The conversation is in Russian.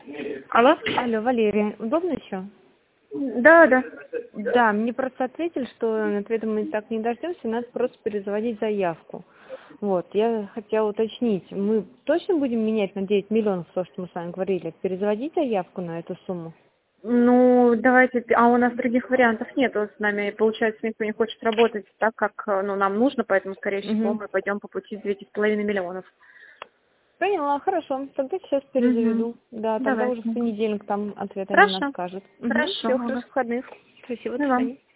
Алло? Алло, Валерия, удобно еще? Да, да. Да, мне просто ответили, что ответа мы так не дождемся, надо просто перезаводить заявку. Вот, я хотела уточнить, мы точно будем менять на 9 миллионов то, что мы с вами говорили, перезаводить заявку на эту сумму? Ну, давайте, а у нас других вариантов нету с нами. Получается, никто не хочет работать так, как нам нужно, поэтому, скорее всего, Угу. мы пойдем по пути 9,5 миллионов. Поняла, хорошо, тогда сейчас Угу. перезаведу. Да, тогда Давайте. уже в понедельник там ответ они нам Хорошо. скажут. Угу. Хорошо. Все, Ага. хороших выходных. Спасибо, до И вам. свидания.